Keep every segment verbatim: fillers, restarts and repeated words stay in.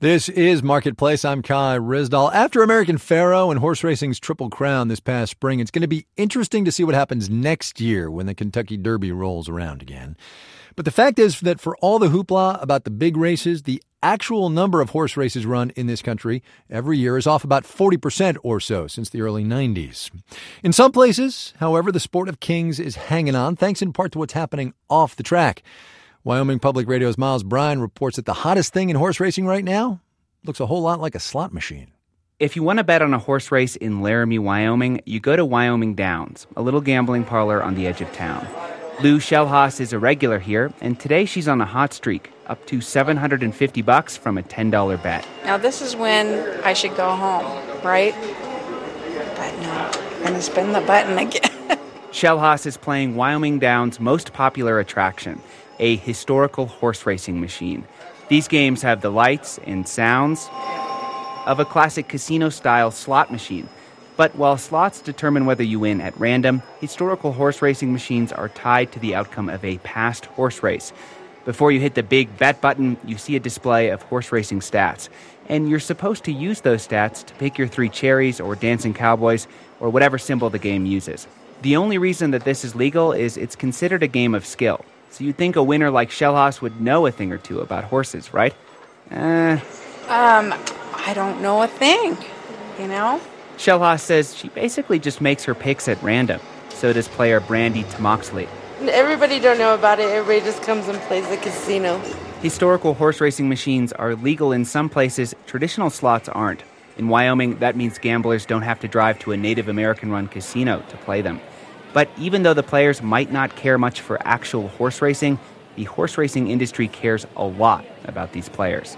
This is Marketplace. I'm Kai Ryssdal. After American Pharoah and horse racing's Triple Crown this past spring, it's going to be interesting to see what happens next year when the Kentucky Derby rolls around again. But the fact is that for all the hoopla about the big races, the actual number of horse races run in this country every year is off about forty percent or so since the early nineties. In some places, however, the sport of kings is hanging on, thanks in part to what's happening off the track. Wyoming Public Radio's Miles Bryan reports that the hottest thing in horse racing right now looks a whole lot like a slot machine. If you want to bet on a horse race in Laramie, Wyoming, you go to Wyoming Downs, a little gambling parlor on the edge of town. Lou Schellhaus is a regular here, and today she's on a hot streak, up to seven hundred fifty bucks from a ten dollar bet. Now this is when I should go home, right? But no, I'm going to spin the button again. Schellhaus is playing Wyoming Downs' most popular attraction, a historical horse racing machine. These games have the lights and sounds of a classic casino-style slot machine. But while slots determine whether you win at random, historical horse racing machines are tied to the outcome of a past horse race. Before you hit the big bet button, you see a display of horse racing stats. And you're supposed to use those stats to pick your three cherries or dancing cowboys or whatever symbol the game uses. The only reason that this is legal is it's considered a game of skill. So you'd think a winner like Schellhaus would know a thing or two about horses, right? Uh, um, I don't know a thing, you know? Schellhaus says she basically just makes her picks at random. So does player Brandy Tomoxley. Everybody don't know about it. Everybody just comes and plays the casino. Historical horse racing machines are legal in some places. Traditional slots aren't. In Wyoming, that means gamblers don't have to drive to a Native American-run casino to play them. But even though the players might not care much for actual horse racing, the horse racing industry cares a lot about these players.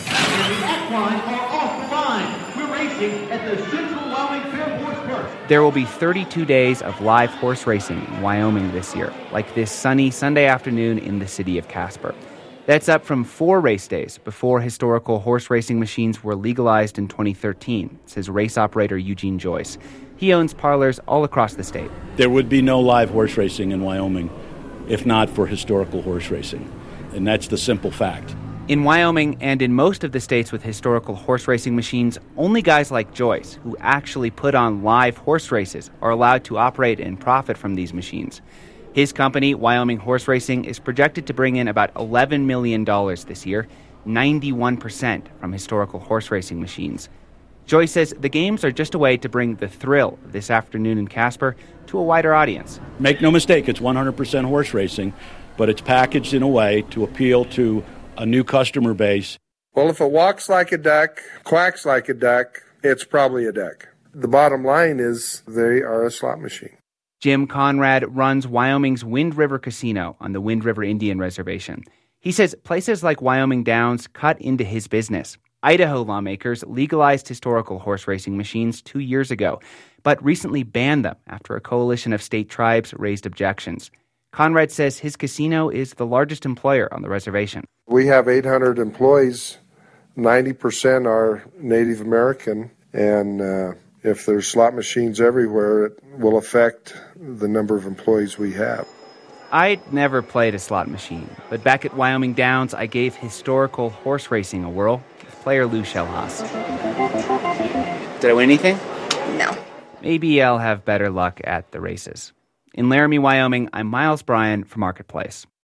There will be thirty-two days of live horse racing in Wyoming this year, like this sunny Sunday afternoon in the city of Casper. That's up from four race days before historical horse racing machines were legalized in twenty thirteen, says race operator Eugene Joyce. He owns parlors all across the state. There would be no live horse racing in Wyoming if not for historical horse racing, and that's the simple fact. In Wyoming and in most of the states with historical horse racing machines, only guys like Joyce, who actually put on live horse races, are allowed to operate and profit from these machines. His company, Wyoming Horse Racing, is projected to bring in about eleven million dollars this year, ninety-one percent from historical horse racing machines. Joyce says the games are just a way to bring the thrill of this afternoon in Casper to a wider audience. Make no mistake, it's one hundred percent horse racing, but it's packaged in a way to appeal to a new customer base. Well, if it walks like a duck, quacks like a duck, it's probably a duck. The bottom line is they are a slot machine. Jim Conrad runs Wyoming's Wind River Casino on the Wind River Indian Reservation. He says places like Wyoming Downs cut into his business. Idaho lawmakers legalized historical horse racing machines two years ago, but recently banned them after a coalition of state tribes raised objections. Conrad says his casino is the largest employer on the reservation. We have eight hundred employees. ninety percent are Native American, and uh, if there's slot machines everywhere, it will affect the number of employees we have. I'd never played a slot machine, but back at Wyoming Downs, I gave historical horse racing a whirl with player Lou Schellhaus. Did I win anything? No. Maybe I'll have better luck at the races. In Laramie, Wyoming, I'm Miles Bryan for Marketplace.